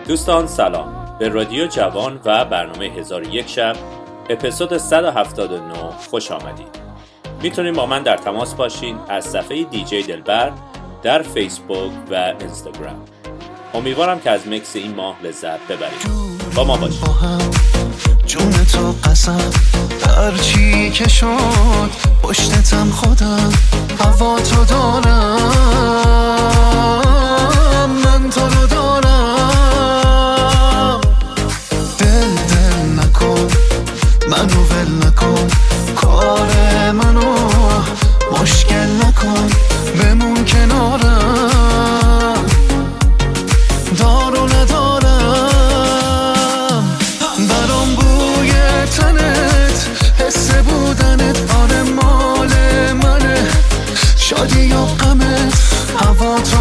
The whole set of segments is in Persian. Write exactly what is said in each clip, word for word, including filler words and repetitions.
دوستان سلام، به رادیو جوان و برنامه هزار و یک شب اپیزود صد و هفتاد و نه خوش آمدید. میتونید با من در تماس باشین از صفحه دی جی دلبر در فیسبوک و اینستاگرام. امیدوارم که از مکس این ماه لذت ببرید. با ما باشید. جون تو قسم هر چی که شد پشتتم خودم، هوا تو دارم، من تو رو دارم. دل دل نکن، منو ول نکن، کار منو مشکل نکن، بمون کنارم، دارو ندارم. برام بوی تنت، حس بودنت، آره مال منه، شادی و غمت، هوا تو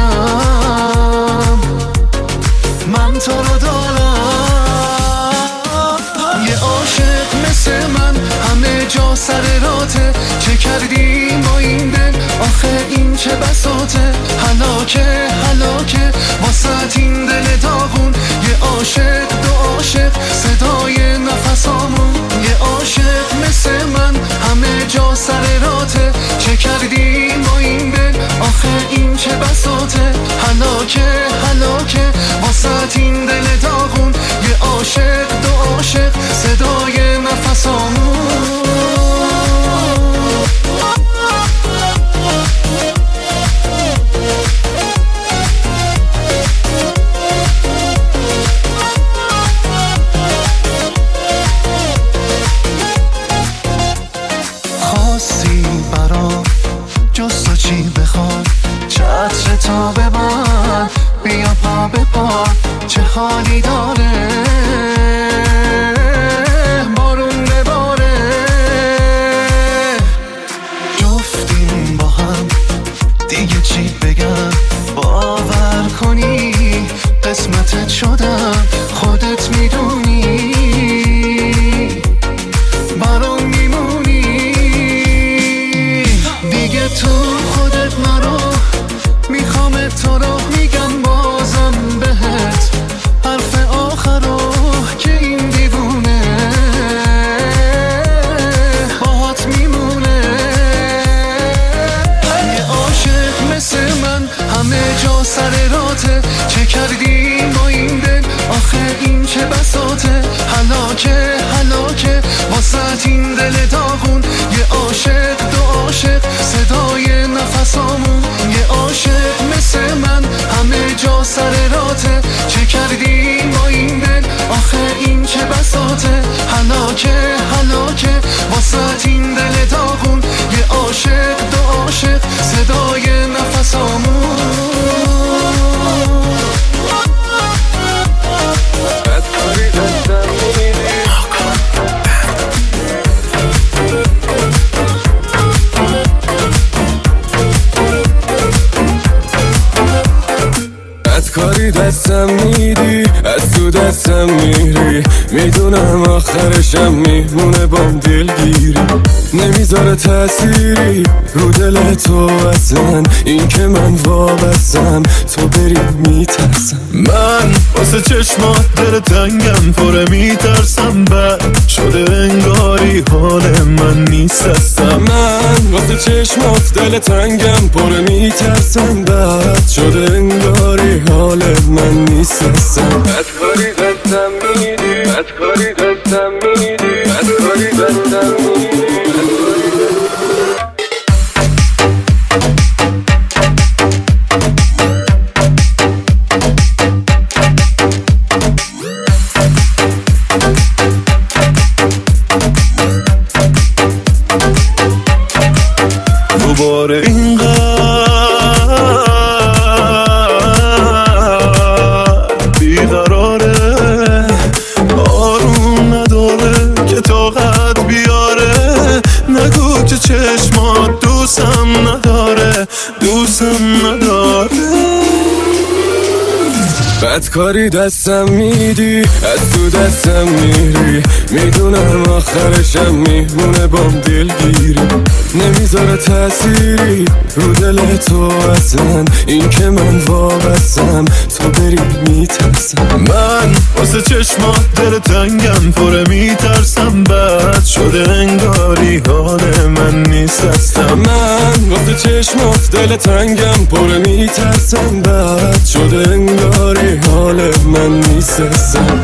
دارم، من تو رو دارم. یه عاشق مثل من همه جا سر راته، چه کردیم با این دل، آخه این چه بساطه، هلاکه هلاکه واسه این دل داغون. یه عاشق دو عاشق صدای نفسامون، یه عاشق مثل من همه جا سر راته، چه کردیم با این دل، آخه این چه بساطه، هلاکه هلاکه واسه این دل داغون. یه عاشق دو عاشق صدای نفسامون. خواستی برام جست و چی بخواد، چتر تا به من بیا پا به پا، چه حالی داره بارون بباره. جفتیم با هم دیگه چی بگم، باور کنی قسمتت شدم، خودت میدونی برام میمونی دیگه. تو خودت مرو میخوام تو رو میگم بازم بهت، حرف آخرو که این دیوونه باهات میمونه. یه عاشق مثل من همه جا سر راته، چه کردیم با این دل، آخه این چه بساطه، هلاکه هلاکه واسه این دل داغون. یه عاشق دو عاشق صدای نفسامون، یه عاشق مثل من همه جا سر راته، چه کردیم با این دل، آخه این چه بساطه، هلاکه هلاکه واسه این دل داغون. یه عاشق دو عاشق صدای نفسامون. کاری دستم میدی، از تو دستم میری، میدونم آخرشم میمونه بام دلگیری، نمیذاره تأثیری رو دل تو اصلا، این که من وابستم تو بری میترسم. من واسه چشمات دل تنگم پره میترسم، بد شده انگاری حال من نیست هستم. من واسه چشمات دل تنگم پره میترسم، بد شده انگاری حال من نیست هستم. بد کاری دستم میدی، بد کاری دستم میدی، بد کاری دستم میدی. دوباره اینقدر بیقراره، آروم نداره که طاقت بیاره، نگو که چشمات دوستم نداره، دوستم نداره. بدکاری دستم میدی، از تو دستم میری، میدونم آخرشم میمونه بام دلگیری، نمیذاره تأثیری رو دل تو اصلا، این که من وابستم تو بری میترسم. من واسه چشمات دل تنگم پره میترسم، بد شده انگاری حال من نیست هستم. من واسه چشمات دل تنگم پره میترسم، بد شده انگاری حال من نیست هستم.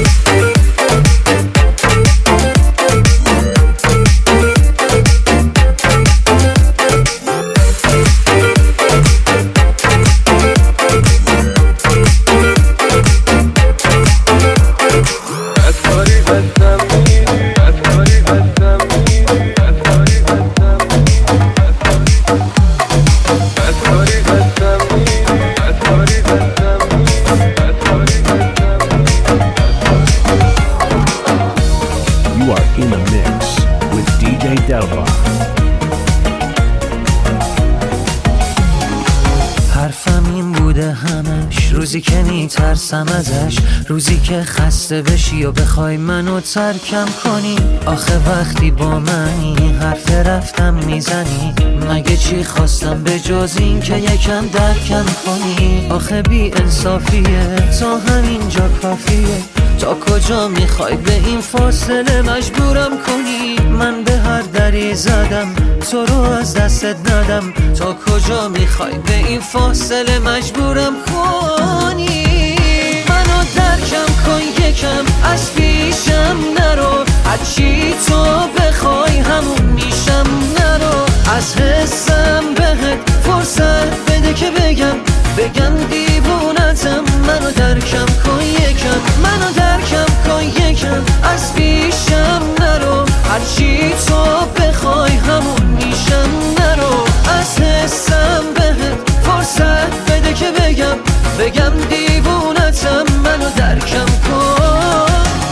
روزی که میترسم ازش، روزی که خسته بشی و بخوای منو ترکم کنی. آخه وقتی با منی حرف رفتم میزنی، مگه چی خواستم به جز این که یکم درکم کنی. آخه بی انصافیه تا همینجا کافیه، تا کجا میخوای به این فاصله مجبورم کنی. من به هر دری زدم تو رو از دستت ندم، تا کجا میخوای به این فاصله مجبورم کنی. منو درکم کن یکم از پیشم نرو، هرچی تو بخوای همون میشم نرو. از حسم بهت فرصت بده که بگم بگم دیوونتم. منو درکم کن یکم، منو درکم کن یکم از پیشم نرو، هرچی تو بخوای همون میشم نرو. از حسم بهت فرصت بده که بگم بگم دیوونتم. منو درکم کن.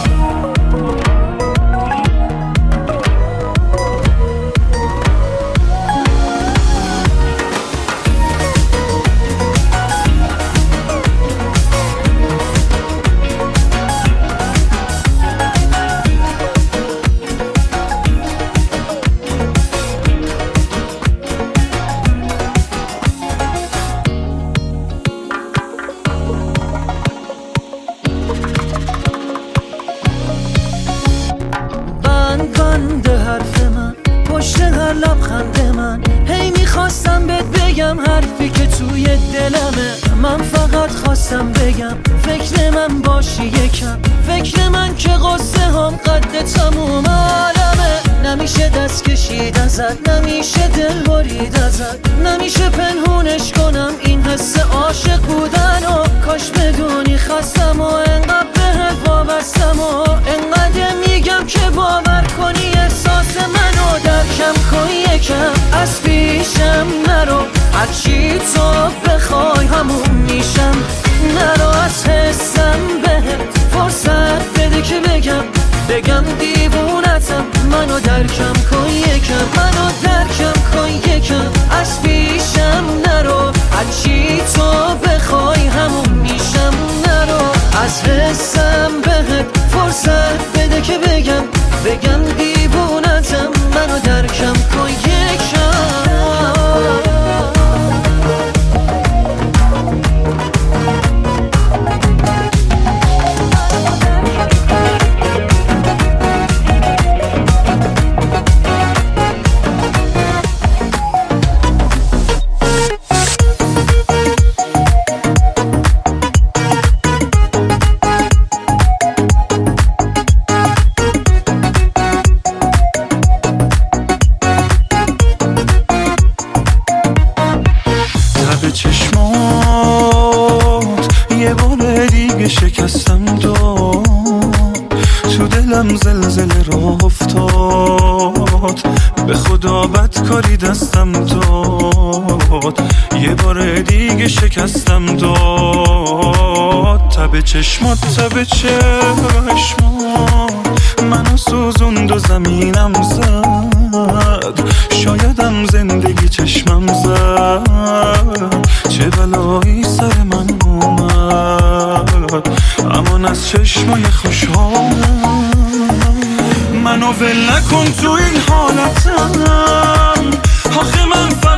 پشت هر لبخند من هی میخواستم بهت بگم حرفی که توی دلمه. من فقط خواستم بگم فکر من باشی یکم، فکر من که قصه هم قد تموم عالمه. نمیشه دست کشید ازت، نمیشه دل برید ازت، نمیشه پنهونش کنم این حس عاشق بودن. و کاش بدونی خستم و انقدر بهت وابستم، و انقدر میگم که باور کنی احساس منو. درکم کن یکم از پیشم نرو، هرچی تو بخوای همون میشم نرو. از حسم بهت فرصت بده که بگم بگم دیوونتم. منو درکم کن یکم، منو درکم کن یکم از پیشم نرو، هرچی تو بخوای همون میشم نرو. از حسم بهت فرصت بده که بگم بگم دیوونتم. منو درکم کن یکم. شکستم تو تو دلم زلزله را افتاد، به خدا بدکاری دستم داد. یه بار دیگه شکستم داد. تب چشمات تب چشمات منو سوزوند و زمینم زد. شایدم زندگی چشمم زد، چه بلایی سر من اومد. امان از چشمای خوشحالم، منو ول نکن تو این حالتم.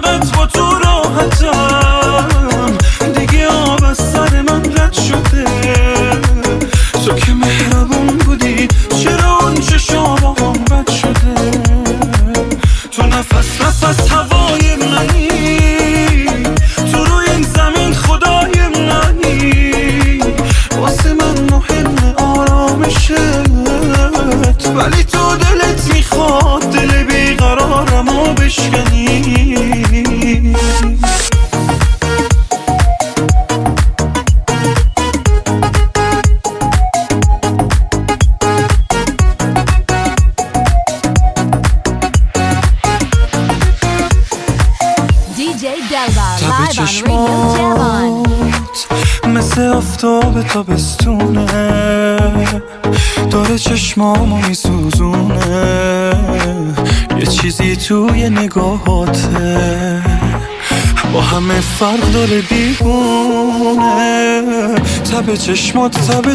فقط با تو راحتم، دیگه آب از سر من رد شده. تو که مهربون بودی، چرا اون چشام هم بد شده؟ تو نفس نفس هوای منی، تو روی این زمین خدای منی، واسه من مهم آرامشت، ولی تو دلت میخواد دل بیقرارمو بشکنی. تب چشمات مثل آفتاب تابستونه، داره چشمامو میسوزونه، یه چیزی توی نگاهاته با همه فرق داره دیوونه. تب چشمات تب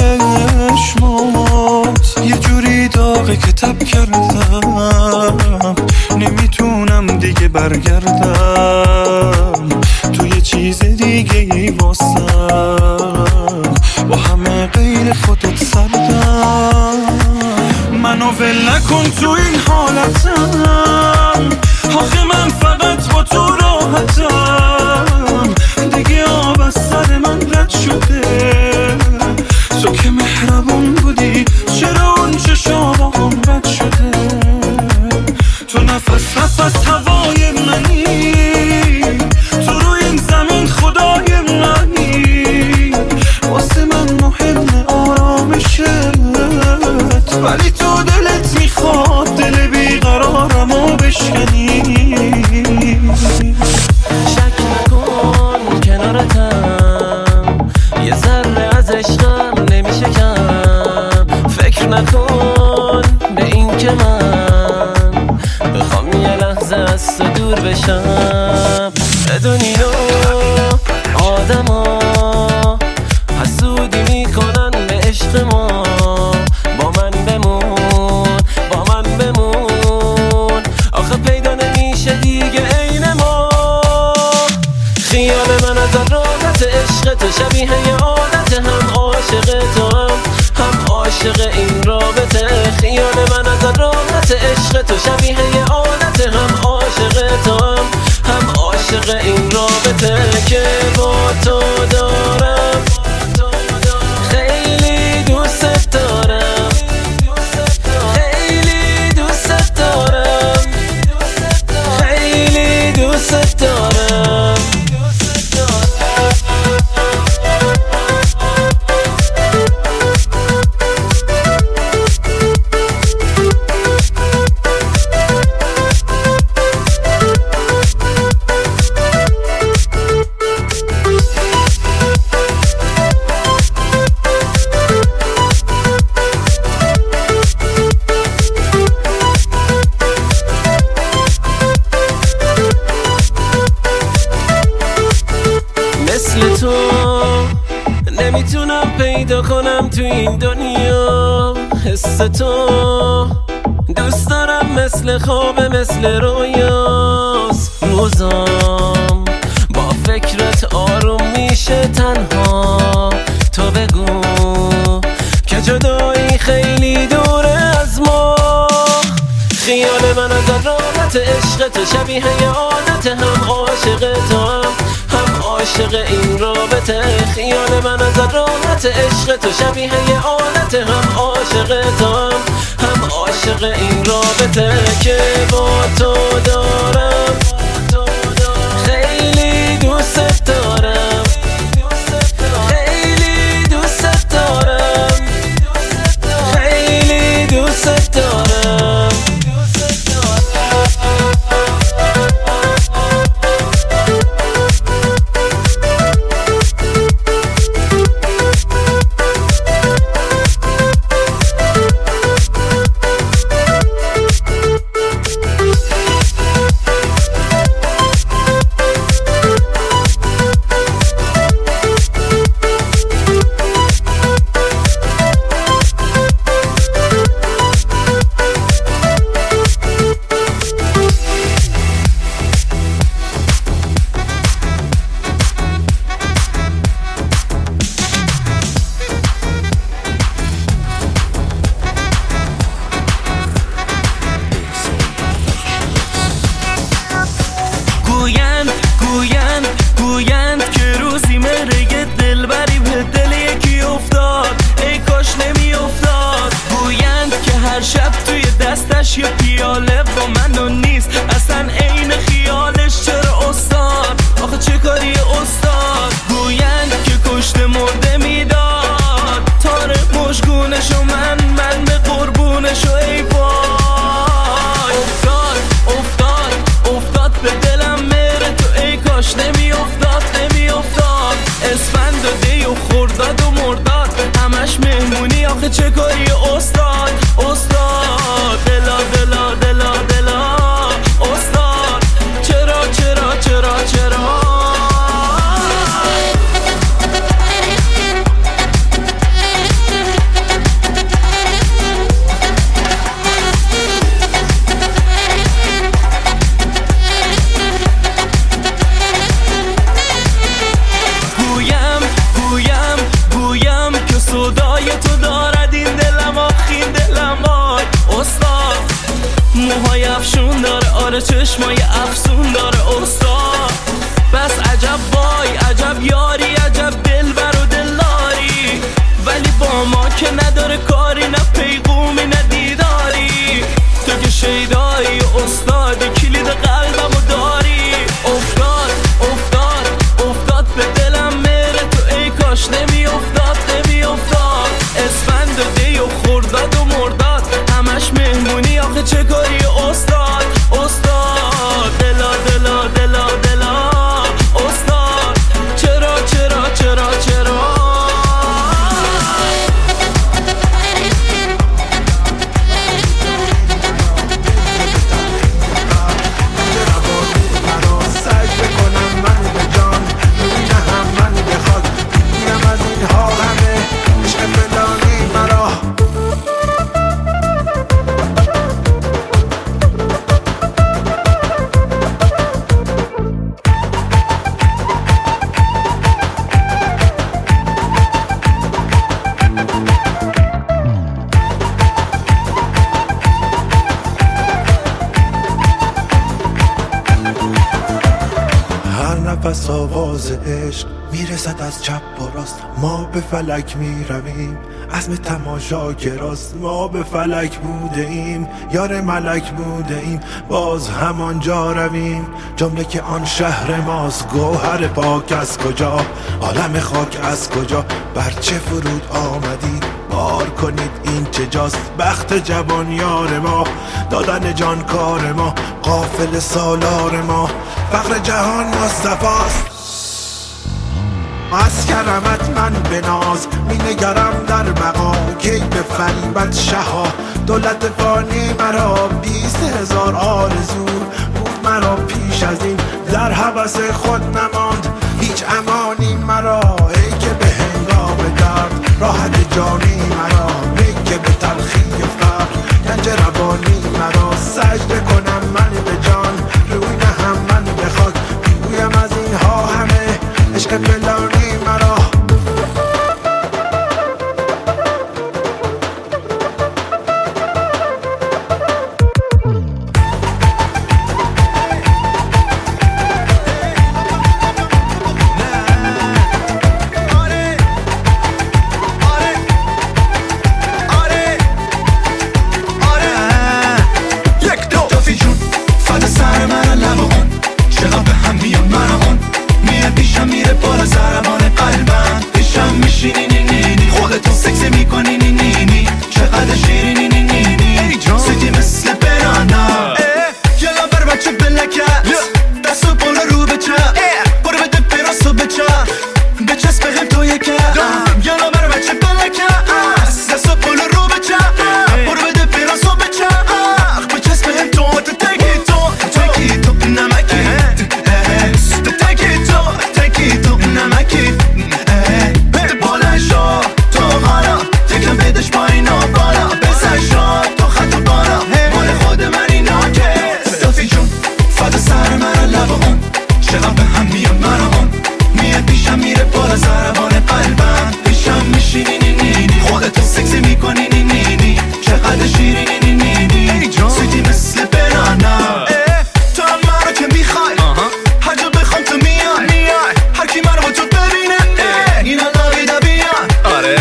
چشمات یه جوری داغه که تب کردم، نمیتونم دیگه برگردم تو یه چیز دیگه ای واسم، با همه غیر خودت سردم. منو ول نکن تو این حالتم، آخه من فقط با تو راحتم، دیگه آب از سر من رد شده. تو که مهربون بودی، چرا اون چشام هم بد شده؟ تو نفس نفس هوای منی، تو روی این زمین خدای منی، واسه من مهم آرامشت، ولی تو دلت میخواد دل بیقرارمو بشکنی. شک نکن کنارتم، یه ذره از عشقم نمیشه کم. فکر نکن به این که من بخوام یه لحظه از تو دور بشم. بدونی رو آدم ها حسودی میکنن به عشق ما، با من بمون با من بمون، آخه پیدا نمیشه دیگه عین ما. خیال من از راحت عشق تو شبیه یه عادت، هم عاشق تو هم هم عاشق این رابطه. خیال من از راحت عشق تو شبیه یه عادت، هم عاشق تو هم هم عاشق این رابطه که با تو دارم. خیلی دوست دارم، خیلی دوست دارم، خیلی دوست دارم. مثل تو نمیتونم پیدا کنم تو این دنیا، حس تو دوست دارم مثل خواب مثل رویاست. روزام با فکرت آروم میشه تنها، تو بگو که جدایی خیلی دوره از ما. خیال من از راحت عشق تو شبیه یه عادت، هم عاشق تو هم هم عاشق این رابطه. خیال من از راحت عشق تو شبیه یه عادت، هم عاشق تو هم هم عاشق این رابطه که با تو دارم. خیلی دوست دارم، خیلی دوست دارم، خیلی دوست دارم. خیاله با منو نیست اصلا عین خیالش. چرا استاد آخه چه کاری استاد؟ گوین که کشته مرده میداد تاره مشگونشو من من به قربونشو ای وای. افتاد افتاد افتاد به دلم مهر تو ای کاش نمی افتاد نمی افتاد. اسفند و دی و خورداد و مرداد همش مهمونی آخه چه کاری استاد استاد. دلا دلا دلا دلا استاد چرا چرا چرا چرا؟ موهای افشون داره آره چشمای افسون داره استاد. بس عجب وای عجب یاری عجب دلبر و دلداری ولی با ما که نداره کاری نه پیغومی نه دیداری. تو که شیدایی استادی کلید قلبمو داری. افتاد افتاد افتاد به دلم مهر تو ای کاش نمی افتاد نمی افتاد. اسفند و دی و خورداد و مرداد همش مهمونی آخه چه کاری استاد استاد. دلا دلا دلا دلا استاد چرا چرا چرا چرا؟ پس آواز عشق میرسد از چپ و راست. ما به فلک میرویم عزم تماشاگراست. ما به فلک بوده ایم یار ملک بوده ایم باز همانجا رویم. جمله که آن شهر ماست گوهر پاک از کجا عالم خاک از کجا. بر چه فرود آمدید بار کنید این چه جاست. بخت جوان یار ما دادن جان کار ما قافل سالار ما فقر جهان مصطفاست. از کرمت من به ناز می نگرم در بقا کی به فریبت شها. دولت فانی مرا بیست هزار آرزو بود مرا پیش از این در هوس خود نماند هیچ امانی مرا. ای که به هنگام درد راحت جانی مرا ای که به تلخی فقر گنج روانی مرا. سجده کنم من به جان روی نهم من به خاک بگویم از اینها همه عشق فلانی مرا.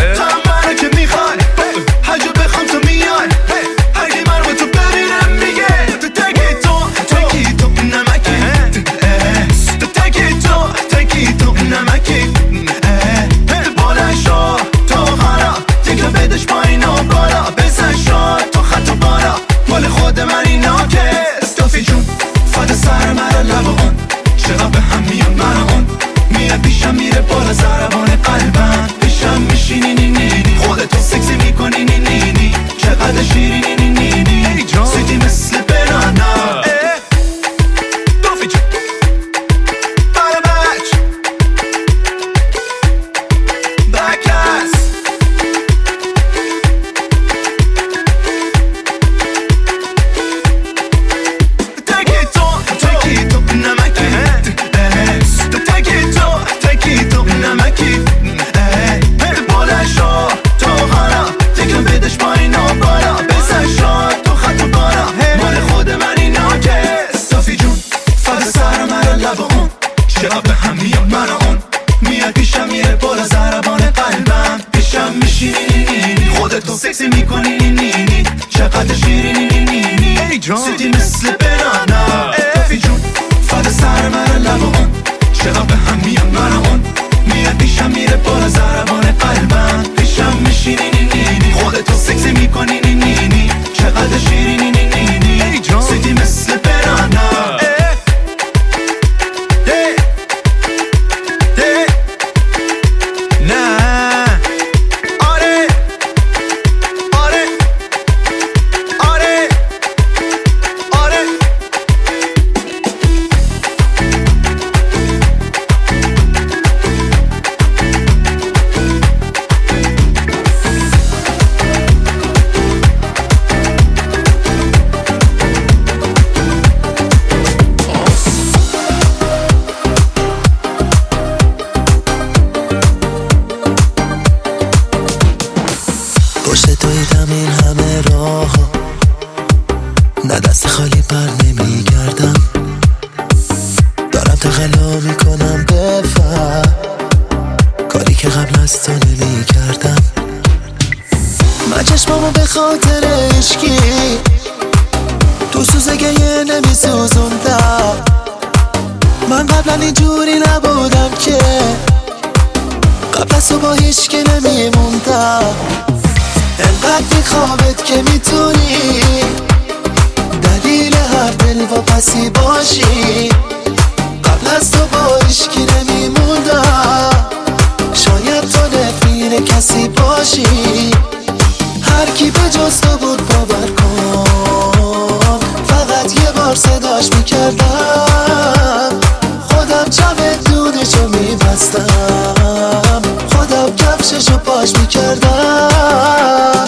هرکی من رو تو ببینم میگه نمکی بلنشو تو غرا دیگه بدش پایین و بالا بزن شاد تو خط و بالا مال خود من اینا که استافی جون فدا سر مرا لب اون چقدر به هم میان من اون میاد پیشم میره بالا ضربان قلبم پیشم میشینی نی نی نی خودتو سکسی میکنی نی نی نی چقدر شیرینی نی نی نی سیدی مثل بنانا دافی جون بله بچ بکس تکی تو تکی تو نمکی تو تکی تو تکی تو نمکی بلنشو تو غرا دیگه بدش پایین و بالا بزن شاد تو خط و بالا مال خود من اینا که صافی جون فدا سر مرا لب اون چقدر به هم میان من اون میاد پیشم میره بالا ضربان قلبم پیشم میشینی نی نی نی خودتو سکسی میکنی نی نی نی چقدر شیرینی نی نی نی سیدی مثل بنانا صافی جون فدا سر مرا لب اون چقدر به هم میان من اون میاد پیشم میره بالا ضربان قلبم پیشم میشینی نی نی نی خودتو سکسی میکنی نی نی نی چقدر شیرینی نی نی نی سیدی مثل بنانا پشت دویدم این همه راه نه دست خالی بر نمی گردم دارم تقلا میکنم بفهم کاری که قبل از تو نمی کردم من چشمامو به خاطر عشقی تو سوزه گریه نمی سوزوندم من قبلا اینجوری نبودم که قبل از تو با هیچکی نمی موندم انقدر میخوابت که میتونی دلیل هر دل و پسی باشی قبل از تو با عشقی نمیموندم شاید تو نفیر کسی باشی هر کی به جز تو بود باور کن فقط یه بار صداش میکردم خودم جمع دودشو میبستم خودم کفششو پاش میکردم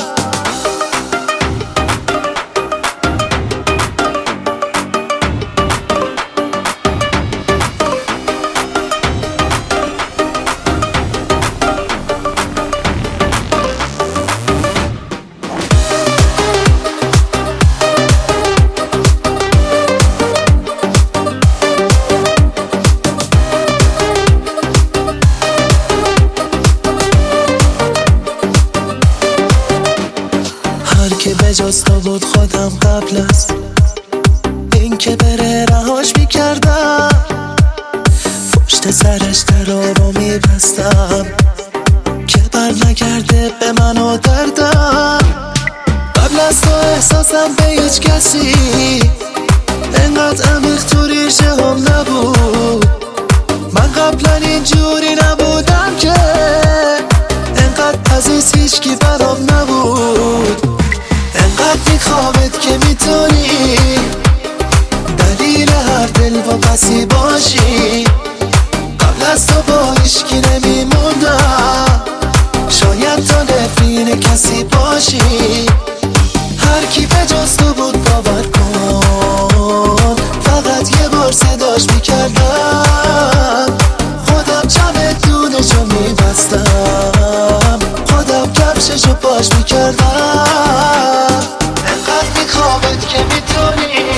به جز تو بود خودم قبل از این که بره رهاش میکردم پشت سرش درا رو میبستم که بر نگرده به من و دردم قبل از تو احساسم به هیچ کسی انقدر عمیق تو ریشه هم نبود من قبلا اینجوری نبودم که انقدر عزیز هیچکی برام نبود انقدر میخوابت که میتونی دلیل هر دل و پسی باشی قبل از تو با هیچکی نمیموندم شاید تو نفرین کسی باشی هر کی به جز تو بود باور کن فقط یه بار صداش میکردم خودم جمع دونشو میبستم خودم کفششو پاش میکردم انقدر میخوابت که میتونی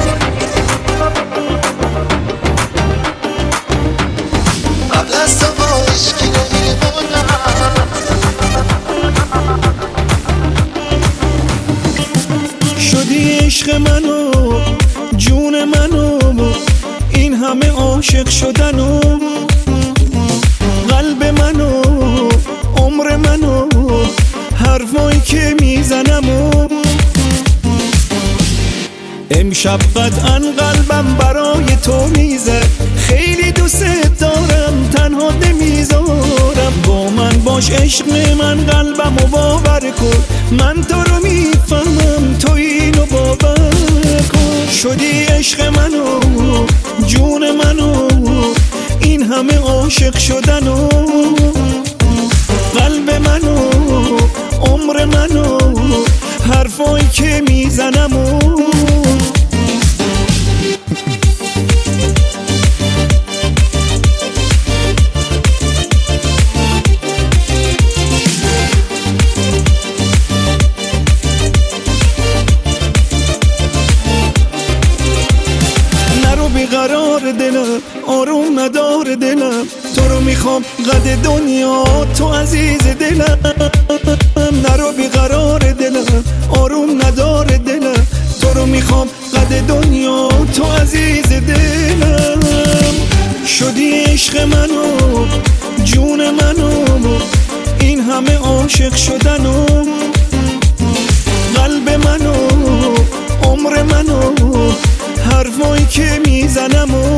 قبل از تو با عشقی نمیمونم شدی عشق منو جون منو این همه عاشق شدنو امشب قطعا قلبم برای تو میزه، خیلی دوست دارم تنها نمیذارم، با من باش عشق من قلبمو باور کن، من تو رو میفهمم تو اینو باور کن. شدی عشق منو جون منو، این همه عاشق شدنو، قلب منو عمر منو، حرفایی که میزنمو قرار دلم، آروم ندار دلم، تو رو میخوام قد دنیا تو عزیز دلم، نرو بیقرار دلم، آروم ندار دلم، تو رو میخوام قد دنیا تو عزیز دلم. شدی عشق منو جون منو، این همه عاشق شدنو، قلب منو عمر منو، حرفایی که میزنمو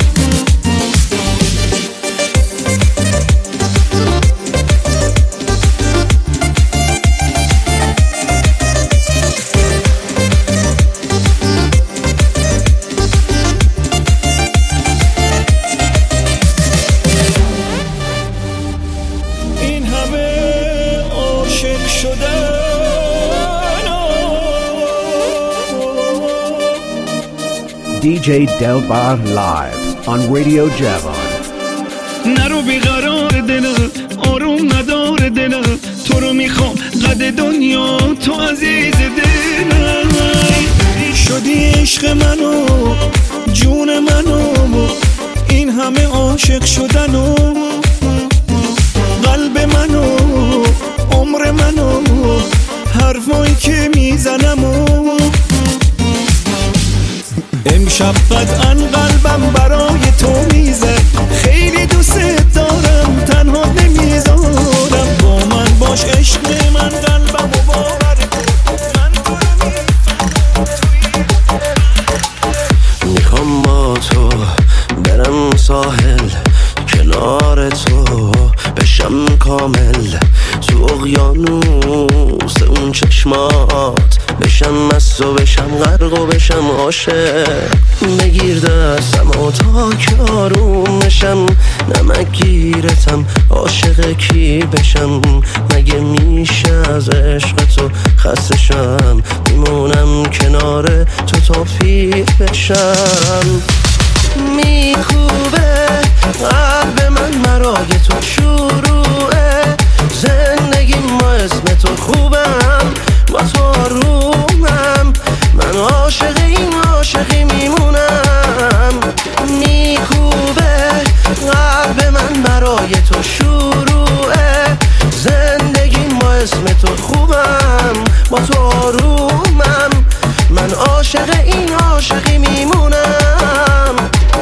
این همه عاشق شدن. دی جی Delbar live on Radio Javon. نرو بیقرار دلم، آروم ندار دلم، تو رو میخوام قد دنیا تو عزیز دلم. شدی عشق منو جون منو، این همه عاشق شدنو، قلب منو عمر منو، حرفایی که میزنمو امشب قطعا قلبم برای تو میزه، خیلی دوست دارم تنها نمیذارم، با من باش عشق من قلبمو باور کن، من تو رو میفهمم. میخوام با تو برم ساحل، کنار تو بشم کامل، تو اقیانوس اون چشمات بشم مست و بشم غرق و بشم عاشق، بگیر دستم و تا که آروم بشم، نمک گیرتم عاشق کی بشم، مگه میشه از عشق تو خسته شم، میمونم کنار تو تا پیر بشم. میخوبه قلب من مرای تو شروعه، زندگی ما اسم تو خوبم، با تو آرومم، من عاشق این عاشقی میمونم. میخوبه قلب من برای تو شروعه، زندگی ما اسم تو خوبم، با تو آرومم، من عاشق این عاشقی میمونم.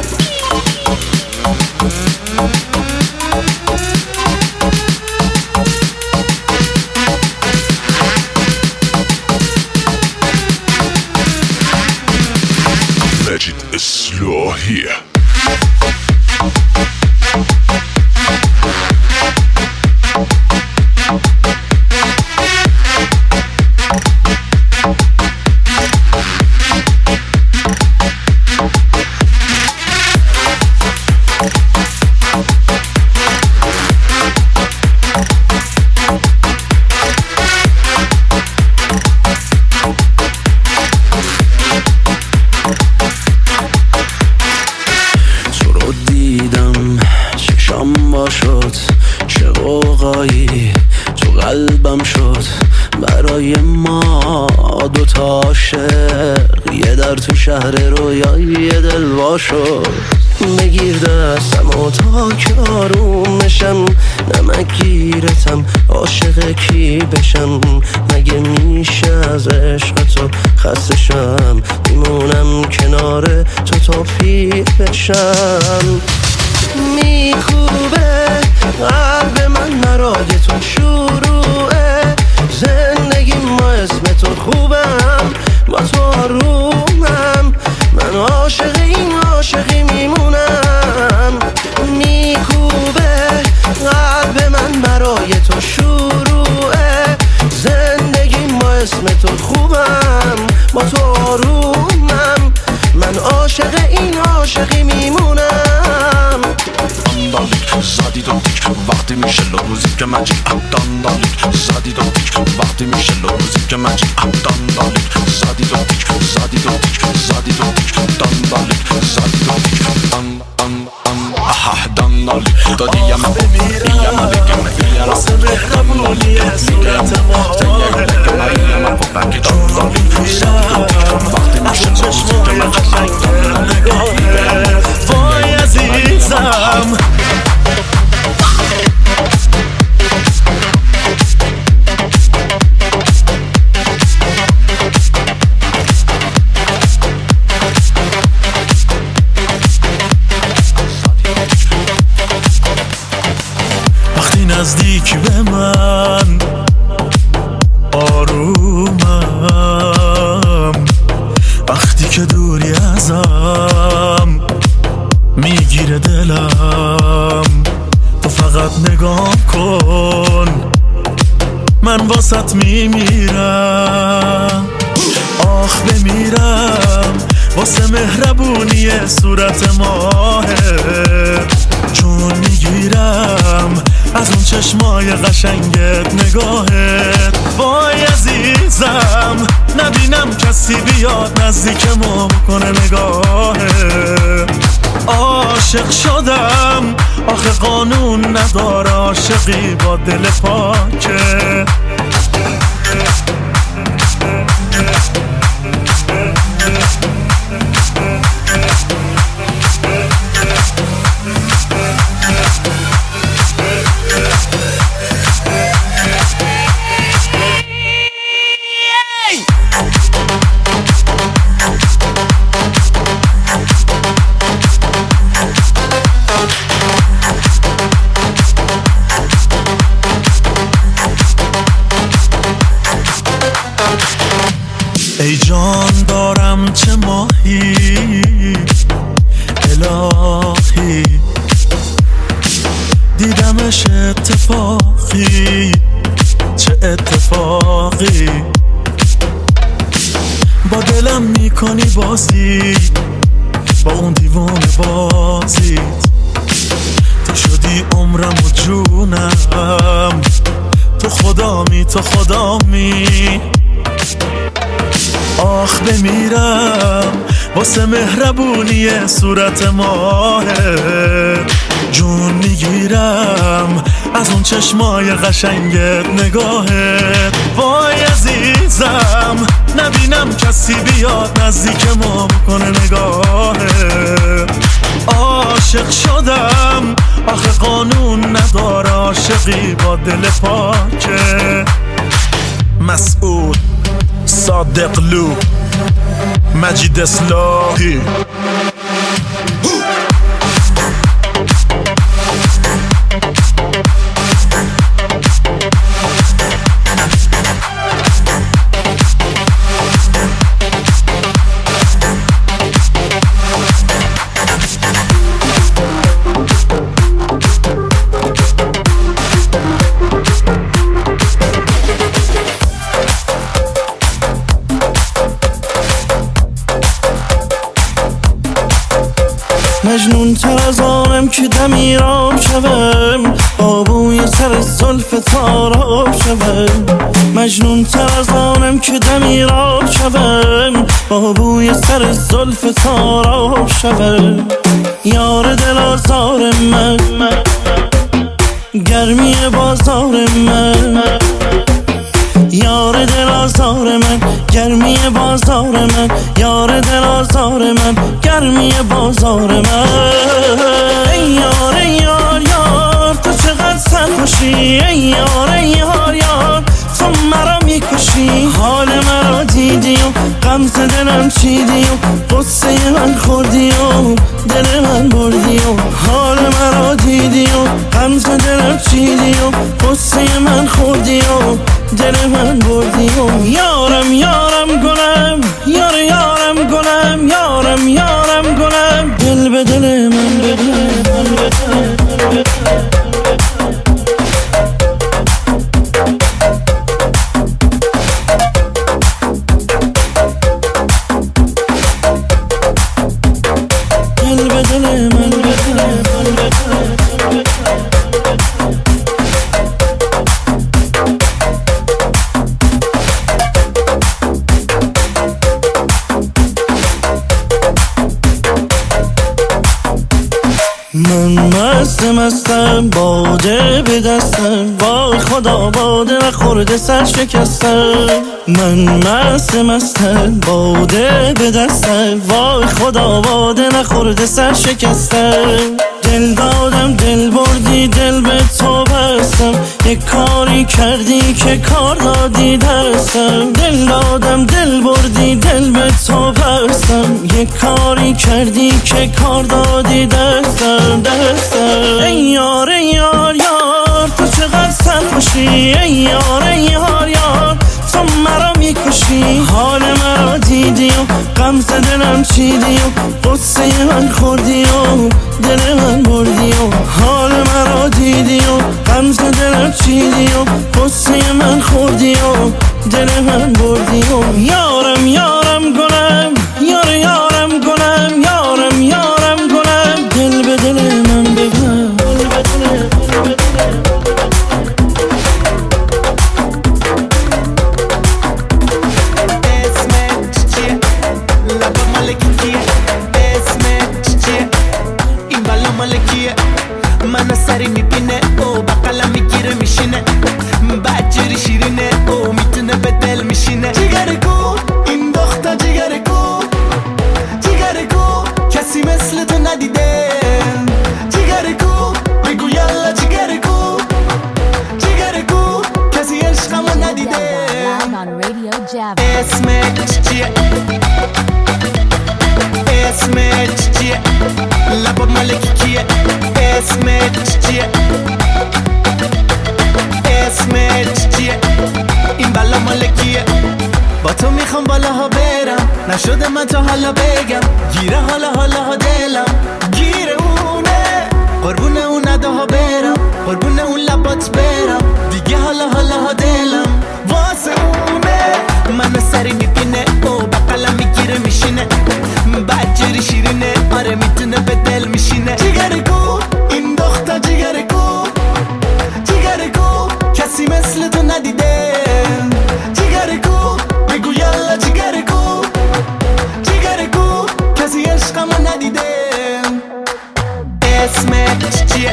Legend Slaw here. شد چه قوقایی تو قلبم شد برای ما دوتا عاشق، یه در تو شهر رویایی دل وا شد. بگیر دستم و تا که آروم بشم، نمک گیرتم عاشق کی بشم، مگه میشه از عشق تو خسته شم، میمونم کنار تو تا پیر بشم. میخوبه قلب من مرای تو شروعه، زندگی ما اسم تو خوبم، با تو آرومم، وقتی میشه روزی که مجید داندالیک زدی دو تیک وقتی میشه روزی که مجید داندالیک زدی دو تیک زدی دو تیک زدی دو تیک داندالیک زدی دو تیک دان دان دان آها داندالیک دادی یم یم بگم یم واسه مهربونی صورت ماه چون میرم از اون چشمای قشنگ نگاهه وای عزیزم وقتی نزدیک به من آرومم وقتی که دوری ازم میگیره دلم تو فقط نگاه کن من واسط میمیرم آخ بمیرم واسه مهربونی صورت ماهه چون میگیرم از اون چشمای قشنگت نگاهت وای عزیزم نبینم کسی بیاد نزدیک ما بکنه نگاهه عاشق شدم آخه قانون نداره عاشقی با دل پاکه ای جان دارم چه ماهی الهی دیدمش اتفاقی چه اتفاقی با دلم میکنی بازی با اون دیوانه بازیت تو شدی عمرم و جونم تو خدامی تو خدامی آخ بمیرم واسه مهربونی صورت ماهه جون میگیرم از اون چشمای قشنگت نگاهت وای عزیزم نبینم کسی بیاد نزدیک ما بکنه نگاهه عاشق شدم آخه قانون نداره عاشقی با دل پاکه مسعود صادق لو مجید اصلاحی مجنون تر از آنم که دمیرام شوم آبوی سر زلف تاراب شوم مجنون تر از آنم که دمیرام شوم آبوی سر زلف تاراب شوم یار دل آزار من گرمی بازار من یار دل آزار من گرمی بازار من یار دل آزار من گرمی بازار من ای یار ای یار یار تو چقدر سرخوشی ای یار ای یار یار تو مرا میکشی حال مرا دیدی و غمز دلم چیدی و قصه من خوردی و دل من بردی و حال مرا دیدی و غمز دلم چیدی و قصه من خوردی و دل من بردی و یارم یارم گلم یار یارم گلم یارم یارم گلم دل به دل من بده من بده دل به دل من بده مستم باده به دستم، وای خدا باده نخورده سر شکستم. من مست مستم باده به دستم، وای خدا باده نخورده سر شکستم. دل دادم دل بردی دل به تو بستم، یک کاری کردی که کار دادی دستم. دل دادم دل بردی دل به تو بستم، یک کاری کردی که کار دادی دستم دستم. ای یار ای یار یار تو چقدر سرخوشی، ای یار ای یار یار تو مرا میکشی. حال مرا دیدی و غم ز دلم چیدی و قصه من خوردی و دل من بردی و حال مرا دیدی و غم ز دلم چیدی و قصه من خوردی و دل من بردی و یارم یارم گلم یار یارم گلم یارم یارم گلم دل به دل من ببر. منو سری میبینه او بقلا میگیره میشینه، بدجوری شیرینه او میتونه به دل میشینه. جیگر گو این دختر جیگر گو جیگر گو کسی مثل تو ندیده. جیگر گو بگو یالا جیگر گو جیگر گو کسی عشقمو ندیده. اسمت چیه اسمت چیه لبا مالکی کیه. اسمت چیه اسمت چیه این بلا مالکیه. با تو میخوام بالاها برم نشده من تا حالا بگم. گیره حالا حالا ها دلم گیره اونه، قربونه اون نداها برم قربونه اون لبات برم دیگه. حالا حالا ها دلم واسه اونه. منو سری میبینه او بقلا میگیره میشینه، بدجوری شیرینه آره میتونه به دل میشینه. جیگر گو این دختر جیگر گو جیگر گو کسی مثل تو ندیده. جیگر گو بگو یالا جیگر گو جیگر گو کسی عشقمو ندیده. اسمت چیه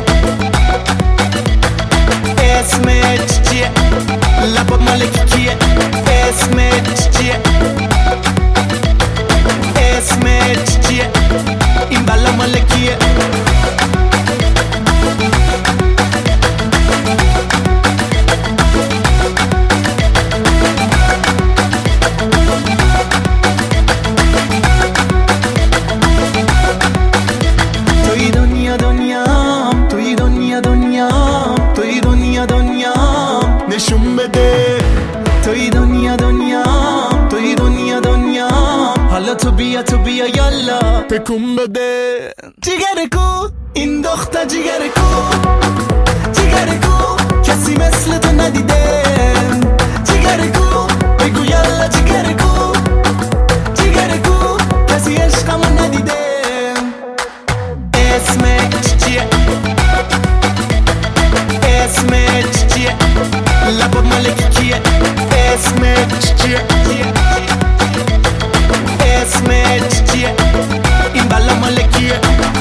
اسمت چیه لبا مالکی کیه. اسمت چیه اسمت چیه این بلا مالکیه. توی دنیا دنیام توی دنیا دنیام توی دنیا دنیام نشون بده. توی دنیا دنیام توی دنیا دنیام حالا تو بیا تو بیا یالا تکون بده. جیگر کو این دختر جیگر کو جیگر کو کسی مثل تو ندیده. جیگر کو بگو یالا جیگر کو جیگر کو کسی عشقمو ندیده. اسمت چیه اسمت چیه لبا مالکی کیه. اسمت چیه اسمت چیه این بلا مالکیه.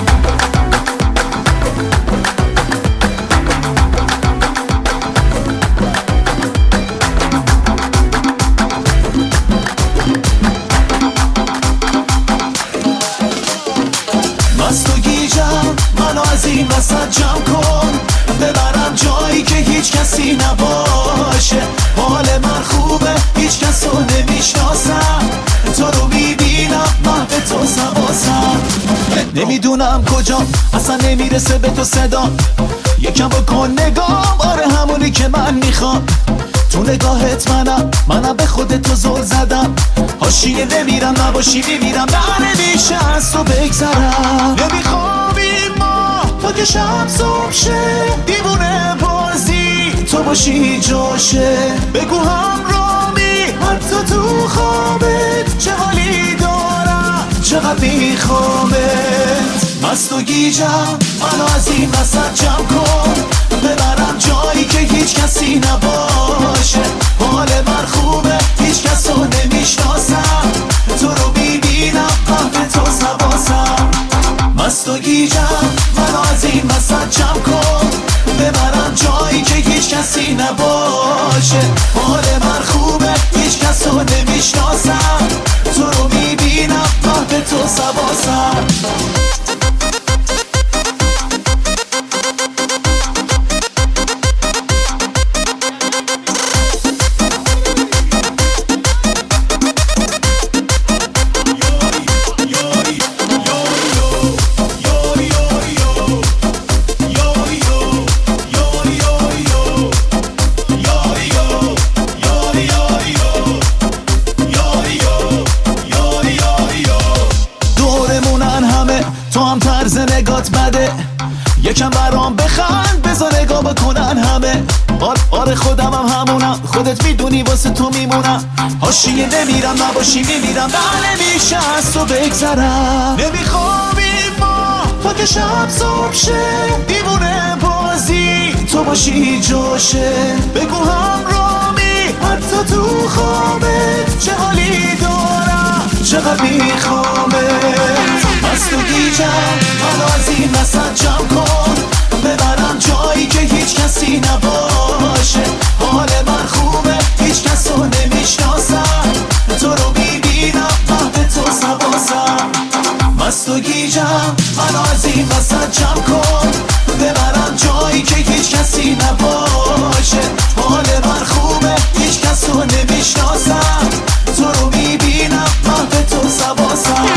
مست و گیجم منو از این وسط جمع کن، ببرم جایی که هیچ کسی نباشه. حال من خوبه هیچ کس رو نمیشناسم، تو رو میبینم محو تو سواسم. نمیدونم کجا اصلا نمیرسه به تو صدا، یکم بکن نگام آره همونی که من میخوام. تو نگاهت منم منم به خودت تو زل زدم. حاشیه نمیرم نباشی میمیرم، نه نمیشه از تو بگذرم. نمیخوابیم ما تا که شب صبح شه، دیوونه بازی تو باشی جاشه. بگو همرامی حتی تو خوابت چه حالی دارم چقدر میخوامت. مست و گیجم منو از این وسط جمع کن، ببرم جایی که هیچ کسی نباشه. حال من خوبه هیچ کس رو نمیشناسم، تو رو میبینم محو تو سواسم. مست و گیجم منو از این وسط جمع کن، کسی نباشه. حال من خوبه هیچ کس رو نمیشناسم، تو رو میبینم به تو سواسم. یکم برام بخند بذار نگاه بکنن همه. آر آره خودم هم همونم، خودت میدونی واسه تو میمونم. حاشیه نمیرم نباشی میمیرم، نه نمیشه از تو بگذرم. نمیخوابیم ما تا که شب صبح شه، دیوونه بازی تو باشی جاشه. بگو همرامی حتی تو خوابت چه حالی دارم، چقدر میخوامت. از تو گیجم منو از این وسط جمع کن، ببرم جایی که هیچ کسی نباشه. حال من خوبه هیچ کس رو نمیشناسم، تو رو میبینم به تو سواسم. از تو گیجم منو از این وسط جمع کن، ببرم جایی که هیچ کسی نباشه. حال من خوبه هیچ کس رو نمیشناسم، تو رو میبینم به تو سواسم.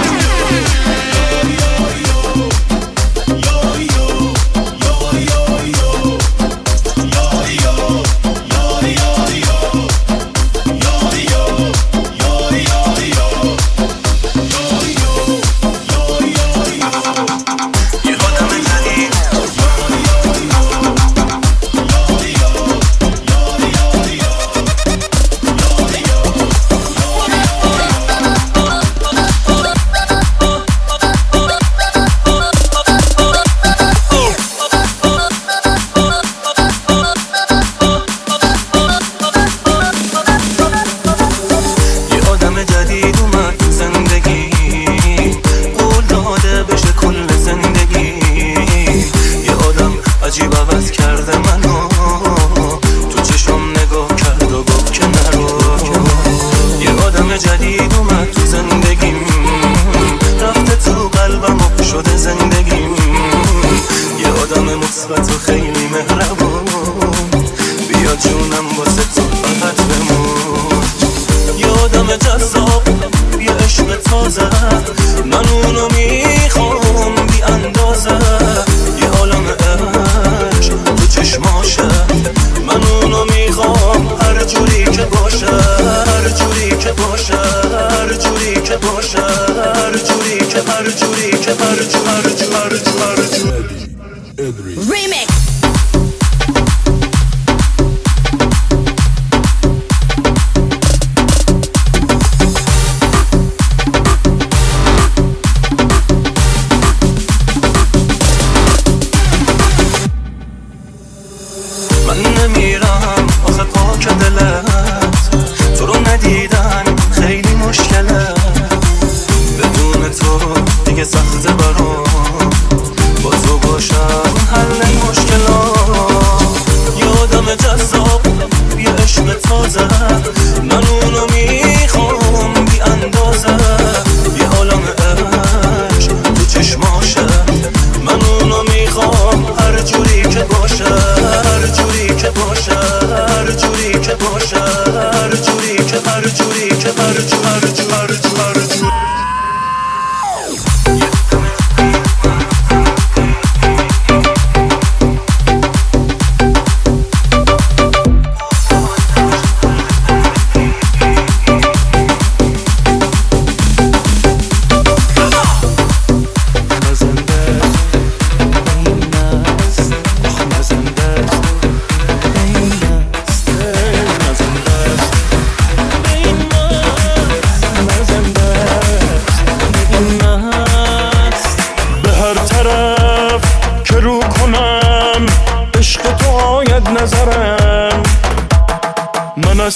من از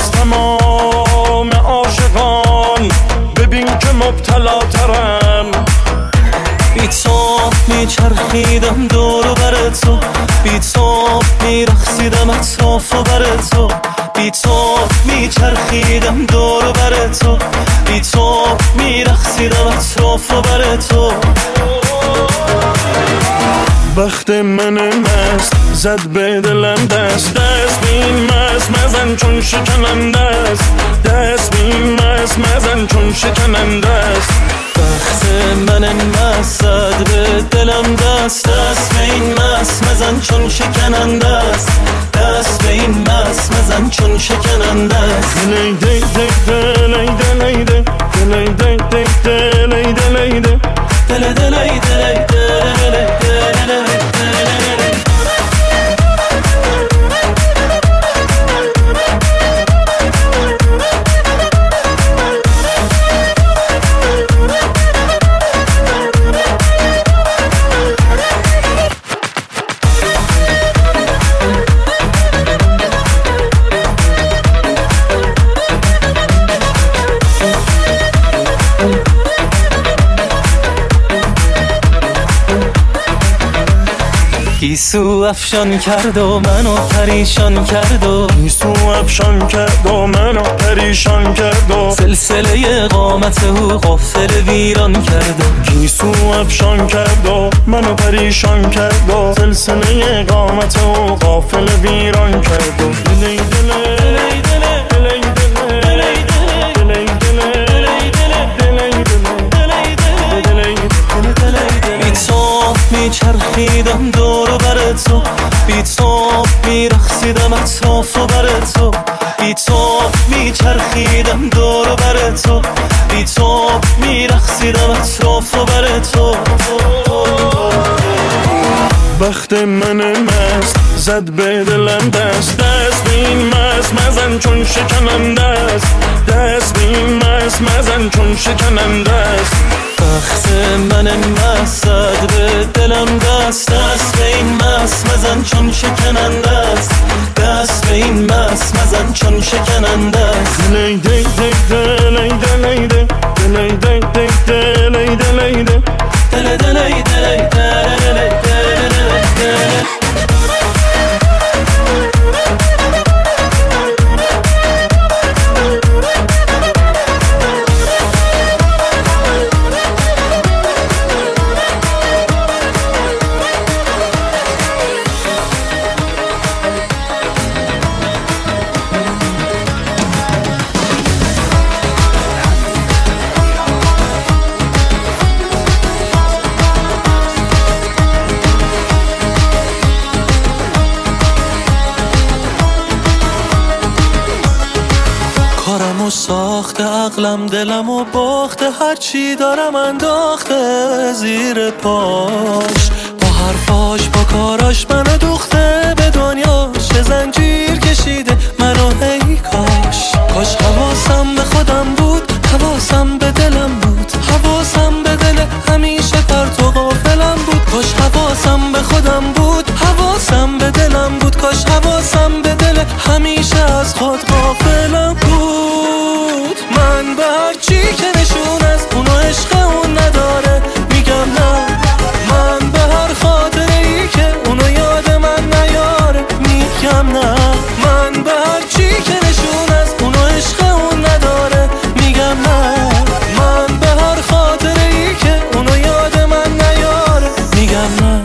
تمام عاشقان ببین که مبتلا ترم. بی تو میچرخیدم دور و بر تو، بی تو میرخصیدم میرخصیدم اطراف و بر تو، بی تو میچرخیدم دور و بر تو، بی تو میرخصیدم اطراف و بر تو. وقت من مست زد به دلم دست، دست بین مست مزن چون شکننده است، دست بین مست مزن چون شکننده است. وقت من مست زد به دلم دست، دست به این مست مزن چون شکننده است، دست به این مست مزن چون شکننده است. دلی دی دی دلی دلی دی دلی دی دی دلی دلی دی دلی دلی دلی دلی گیسو افشان کرد و منو پریشان کرد و گیسو افشان کرد و منو پریشان کرد و سلسله قامت او غافل ویران کرد و گیسو افشان کرد و منو پریشان کرد و سلسله قامت او غافل ویران کرد و دلی دلی دلی دلی میچرخیدم دور و بر تو، بی تو میرخصیدم اطراف و بر تو، بی تو میچرخیدم دور و بر تو، بی تو میرخصیدم اطراف و بر تو. وقت من مست زد به دلم دست، دست بین مست مزن چون شکننده است، دست بین مست مزن چون شکننده است. وقت من مست زد به دلم دست، دست به این مست مزن چون شکننده است، دست به این مست مزن چون شکننده است. دلی دی دی دلی دلی دی دلی دی دی دلی دلی دی دلی دلی دلی دلی دلی. کارمو ساخته عقلم دلم و باخته، هرچی دارم انداخته زیر پاش، با حرفاش با کاراش منو دوخته به دنیاش، زنجیر کشیده منو هی کاش. کاش حواسم به خودم بود، حواسم به دلم بود، حواسم به دل همیشه پرت و غافلم بود. کاش حواسم به خودم بود، حواسم به دلم بود، کاش حواسم به دل همیشه از خود غافلم بود. من به هر چی که نشون از اونو عشق اون نداره میگم نه، من به هر خاطره ای که اونو یاد من نیاره میگم نه، من به هر چی که نشون از اونو عشق اون نداره میگم نه، من به هر خاطره ای که اونو یاد من نیاره میگم نه.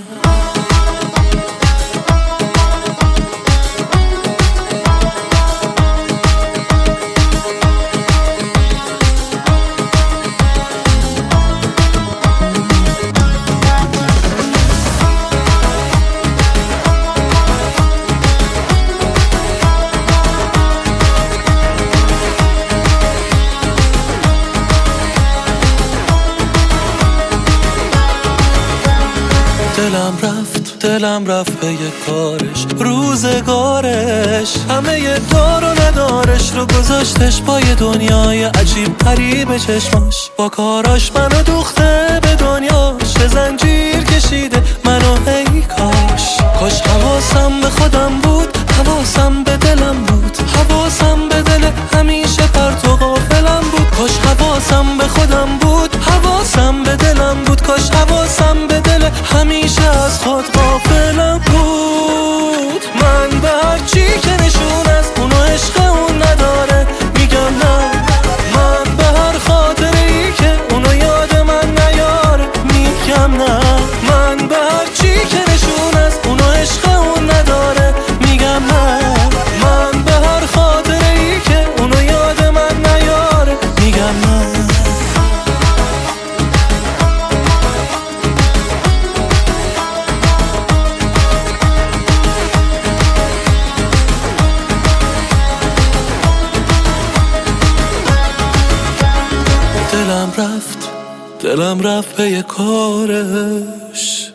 دلم رفت دلم رفت به یه کارش، روزگارش همه یه دار و ندارش رو گذاشتش با یه دنیای عجیب غریب چشماش، با کاراش منو دوخته به دنیاش، زنجیر کشیده منو هی کاش. کاش حواسم به خودم بود، حواسم به دلم بود، حواسم به دل همیشه پرت و غافلم بود. کاش حواسم به خودم بود، حواسم به دلم بود، کاش حواسم به دل همیشه از خود غافلم بود. من دلم رفت پی کارش.